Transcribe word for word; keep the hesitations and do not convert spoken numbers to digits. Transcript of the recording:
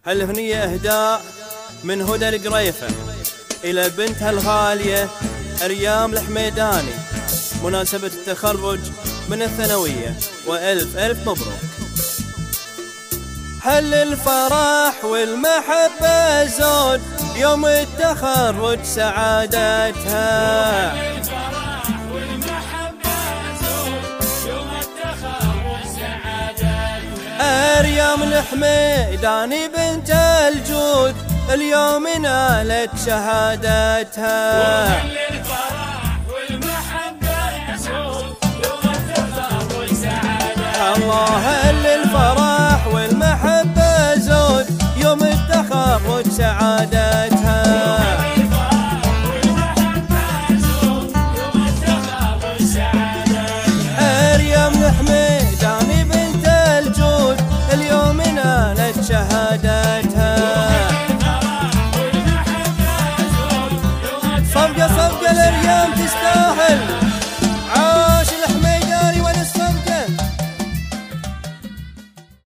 هالأغنية إهداء من هدى القريفة إلى بنتها الغالية أريام الحميداني مناسبة التخرج من الثانوية، وألف ألف مبروك. هل الفرح والمحبة زود يوم التخرج سعادتها، أريام الحميداني بنت الجود اليوم نالت شهادتها. وهل الفرح والمحبة يسود يوم التخرج سعادتها. الله هل الفرح والمحبة زود يوم التخرج سعادتها. أريام الحميداني بنت الجود اليوم نالت شهادتها. صفقة صفقة الأريام تستاهل.